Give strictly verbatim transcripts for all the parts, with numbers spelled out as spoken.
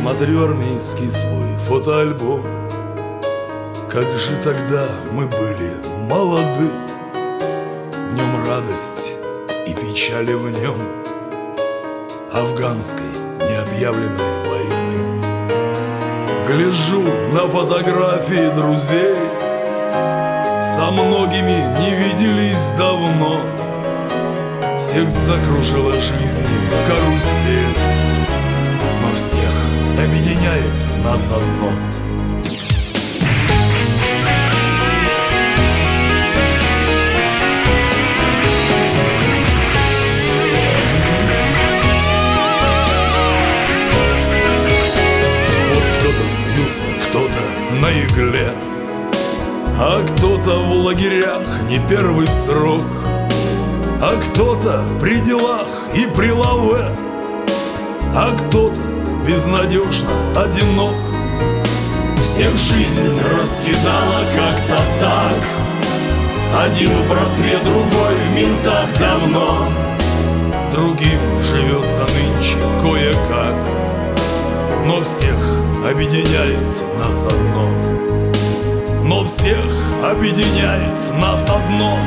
смотрю армейский свой фотоальбом. Как же тогда мы были молоды, в нем радость и печали в нем афганской необъявленной войны. Гляжу на фотографии друзей, со многими не виделись давно. Всех закружила жизнь карусель, но всех объединяет нас одно. Вот кто-то снился, кто-то на игле, а кто-то в лагерях не первый срок, а кто-то при делах и при лаве, а кто-то безнадежно одинок. Всех жизнь раскидала как-то так, один в братве, другой в ментах давно. Другим живется нынче кое-как, но всех объединяет нас одно. Но всех объединяет нас одно.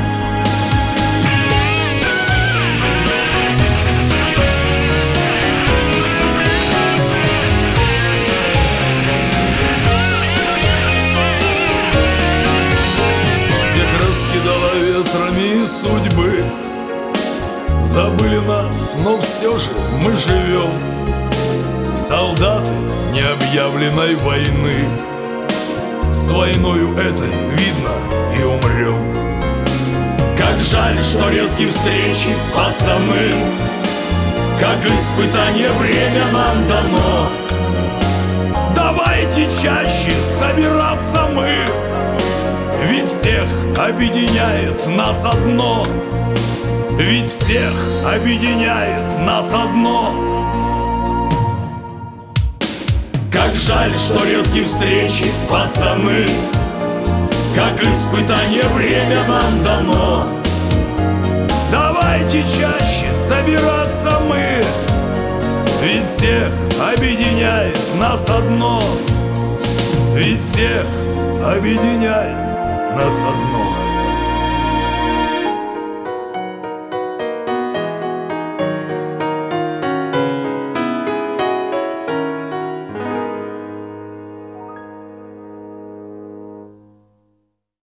Раскидала ветрами судьбы, забыли нас, но все же мы живем. Солдаты необъявленной войны, с войною этой видно и умрем. Как жаль, что редкие встречи, пацаны, как испытание время нам дано. Давайте чаще собираться мы, ведь всех объединяет нас одно. Ведь всех объединяет нас одно. Как жаль, что редкие встречи, пацаны, как испытание время нам дано. Давайте чаще собираться мы, ведь всех объединяет нас одно. Ведь всех объединяет нас одно.